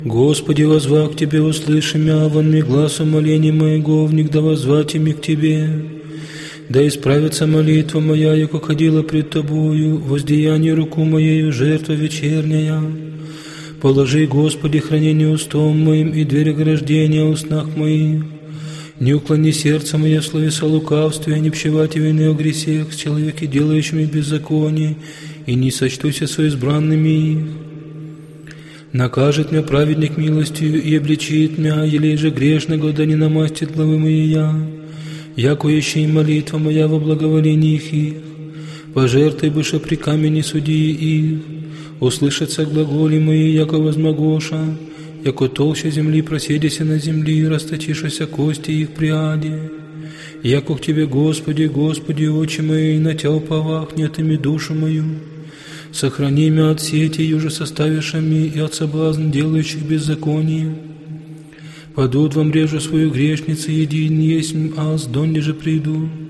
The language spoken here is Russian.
Господи, возвах к Тебе, услыши мя, вон ми гласу моления моего, внегда возвати ми к Тебе. Да исправится молитва моя, яко ходила пред Тобою, воздеяние руку моею, жертва вечерняя. Положи, Господи, хранение устом моим и дверь ограждения устнах моих. Не уклони сердце мое в словеса лукавстве, не пщевати вины о гресех с человеки, делающими беззаконие, и не сочтуся со избранными их. Накажет меня праведник милостью и обличит меня, елей же грешного, да не намастит главы моя. Яко еще и молитва моя во благоволении их. Пожертвуй быше при камени судьи их. Услышатся глаголи мои, яко возмогоша, яко толща земли проседися на земли, расточишися кости их приаде. Яко к Тебе, Господи, Господи, очи мои, на Тя уповах, не отыми душу мою. Сохрани меня от сети, юже составившими, и от соблазн, делающих беззаконие. Падут во мрежу свою грешницы, един есть аз, донде же приду.